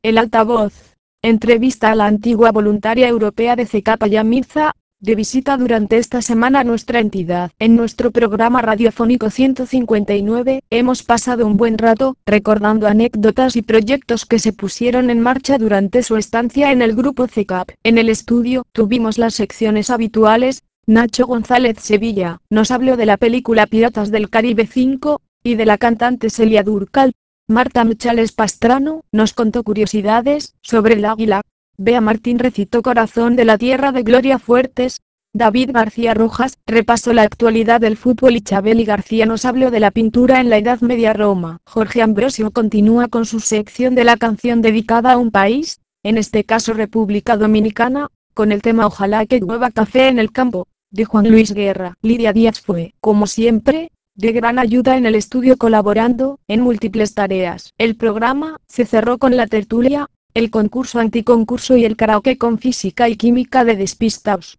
El altavoz. Entrevista a la antigua voluntaria europea de CECAP Mirza, de visita durante esta semana a nuestra entidad. En nuestro programa radiofónico 159, hemos pasado un buen rato, recordando anécdotas y proyectos que se pusieron en marcha durante su estancia en el grupo CECAP. En el estudio, tuvimos las secciones habituales. Nacho González Sevilla, nos habló de la película Piratas del Caribe 5, y de la cantante Celia Durcal. Marta Michales Pastrano, nos contó curiosidades sobre el águila. Bea Martín recitó Corazón de la Tierra de Gloria Fuertes. David García Rojas, repasó la actualidad del fútbol y Chabeli García nos habló de la pintura en la Edad Media Roma. Jorge Ambrosio continúa con su sección de la canción dedicada a un país, en este caso República Dominicana, con el tema Ojalá que llueva café en el campo, de Juan Luis Guerra. Lidia Díaz fue, como siempre, de gran ayuda en el estudio colaborando en múltiples tareas. El programa se cerró con la tertulia, el concurso anticoncurso y el karaoke con física y química de Despistaos.